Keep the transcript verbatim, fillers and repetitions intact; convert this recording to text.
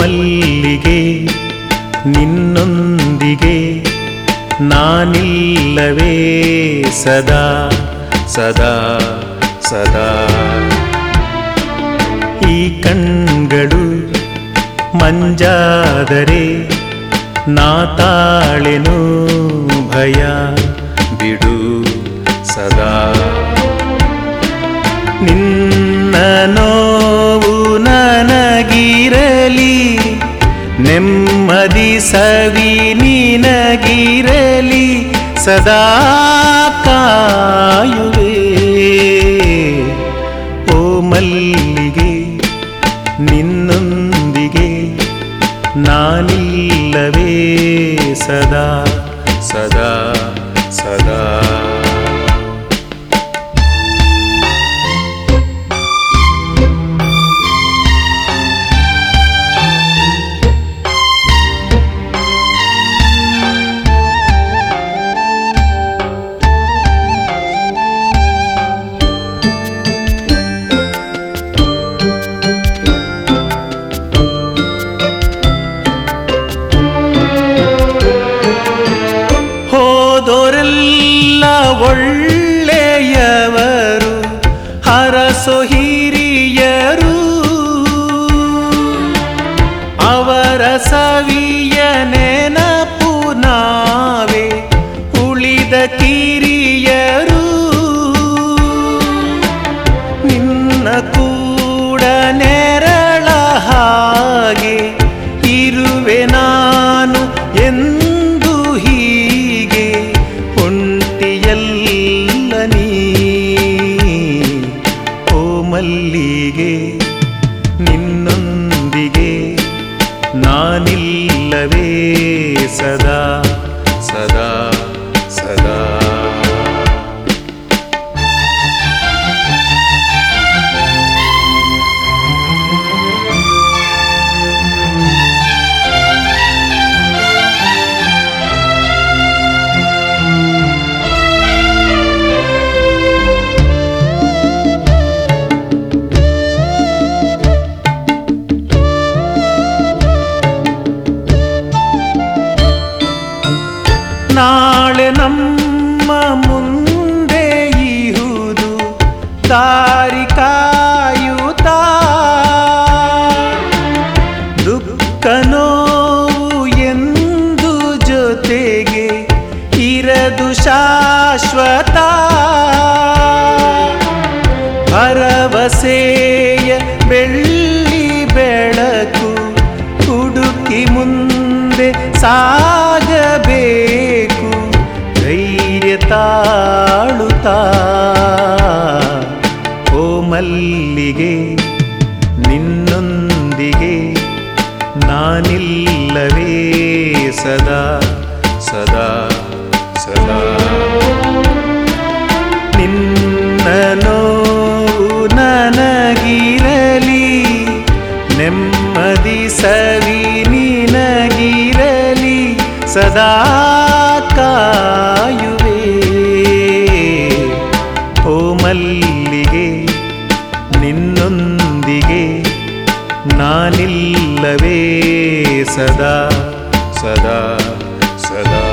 ಮಲ್ಲಿಗೆ ನಿನ್ನೊಂದಿಗೆ ನಾನಿಲ್ಲವೇ ಸದಾ ಸದಾ ಸದಾ. ಈ ಕಣ್ಗಳು ಮಂಜಾದರೆ ನಾ ತಾಳೆನು ಭಯ ಬಿಡು ಸದಾ. ನಿನ್ನ ನೋವು ನನಗಿರಲಿ, ನೆಮ್ಮದಿ ಸವಿ ನಿನಗಿರಲಿ, ಸದಾ ಕಾಯುವೆ. ಓ ಮಲ್ಲಿಗೆ ನಿನ್ನೊಂದಿಗೆ ನಾನಿಲ್ಲವೇ ಸದಾ ಸದಾ ಸದಾ. ಹೋದೋರೆಲ್ಲ ಒಳ್ಳೆಯವರು, ಹರಸೋ ಹಿರಿಯರು, ಅವರ ಸವಿಯ ನೆನಪು ನಾವೇ ಉಳಿದ ಕಿರಿಯರು. ನಿನ್ನ ಕೂಡ ನೆರಳ ಹಾಗೆ ಇರುವೆ ನಾನು ಎಂದು ಹೀಗೆ ಒಂಟಿಯಲ್ಲ ನೀ. ಓ ಮಲ್ಲಿಗೆ ನಿನ್ನೊಂದಿಗೆ ನಾನಿಲ್ಲವೇ ಸದಾ ಸದಾ ಸದಾ. ನಾಳೆ ನಮ್ಮ ಮುಂದೆ ಇಹುದು ದಾರಿ ಕಾಯುತ್ತಾ, ದುಃಖ ನೋವು ಎಂದು ಜೊತೆಗೆ ಇರದು ಶಾಶ್ವತ. ಭರವಸೆಯ ಬೆಳ್ಳಿ ಬೆಳಕು ಹುಡುಕಿ ಮುಂದೆ ಸಾಗಬೇಕು, ಧೈರ್ಯ ತಾಳುತ್ತಾ. ಓ ಮಲ್ಲಿಗೆ ನಿನ್ನೊಂದಿಗೆ ನಾನಿಲ್ಲವೇ ಸದಾ ಸದಾ ಸದಾ. ನಿನ್ನ ನೋವು ನನಗಿರಲಿ, ನೆಮ್ಮದಿ ಸವಿ ನಿನಗಿರಲಿ, ಸದಾ ಕಾಯುವೆ. ಓ ಮಲ್ಲಿಗೆ ನಿನ್ನೊಂದಿಗೆ ನಾನಿಲ್ಲವೇ ಸದಾ ಸದಾ ಸದಾ.